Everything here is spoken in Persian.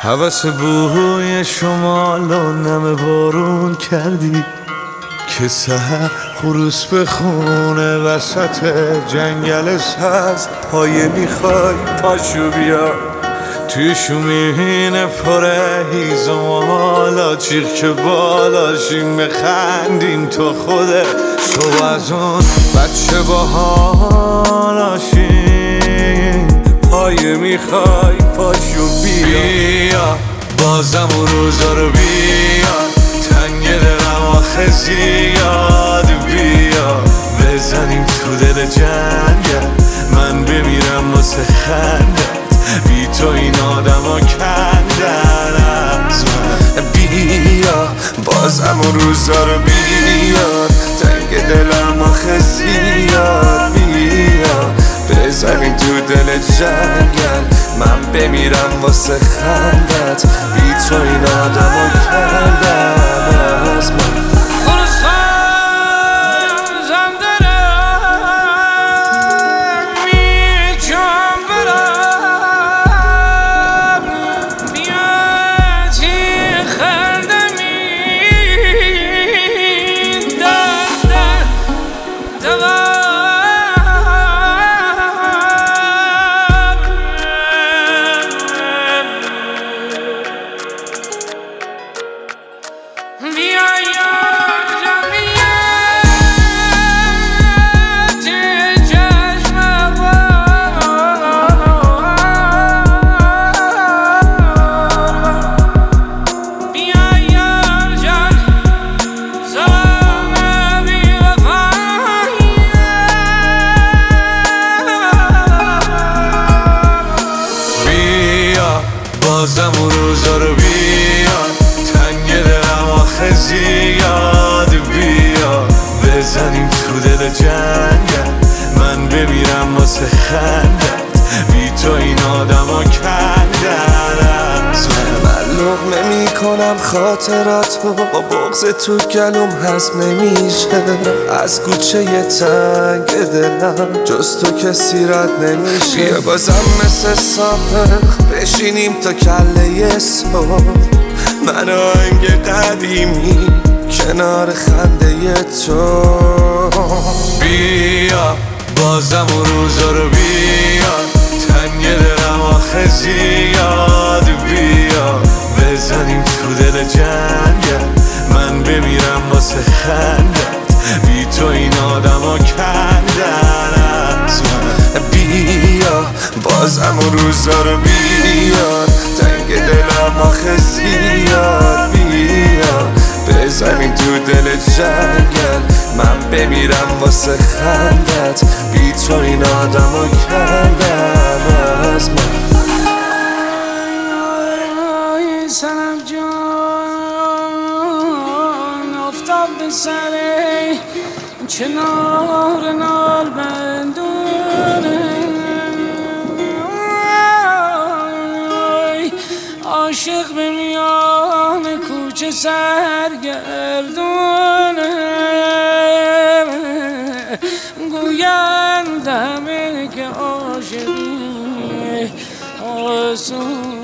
هوس بوی شمال و نم بارون کردی که سحر خروس بخونه وسط جنگل سبز. پایه میخوای پاشو بیا توی شومین پره هیزم حالا چیخ که بالاشیم بخندیم تو خوده شو از اون بچه با حالاشیم. پایه میخوای پاشو بیا بازم اون روزا رو بیا تنگ دلم آخه زیاد بیا بزنیم تو دل جنگل من بمیرم واسه خندت بی تو این آدم ها کندن از من. بیا بازم اون روزا رو بیا تنگ دلم آخه زیاد بیا بزنیم تو دل جنگل من بمیرم واسه خندت بی تو این آدم ها کندن از من. بازم اون روزا رو بیا تنگ دلم آخه زیاد بیا بزنیم تو دل جنگل من بمیرم واسه خندت بی تو این آدم ها کندن از من لقمه میکنم خاطراتو با بغض تو گلوم هضم نمیشه از کوچه تنگ دلم جز تو کسی رد نمیشه. بیا بازم مثل سابق بشینیم تا کله صبح من آهنگ قدیمی کنار خنده تو. بیا بازم اون روزا رو بیا تنگ دلم آخه زیاد بیا بزنیم تو دل جنگل من بمیرم واسه خندت بی تو این آدم ها کندن از من. بیا بازم اون روزا رو بیا تنگ دلم آخه زیاد بیا بزنیم تو دل جنگل من بمیرم واسه خندت بی تو این آدم ها کندن از من. سنم جان افتاد به سره کنار نال بندونه عاشق به میان کوچه سرگردونه گویند همه که عاشقی آسون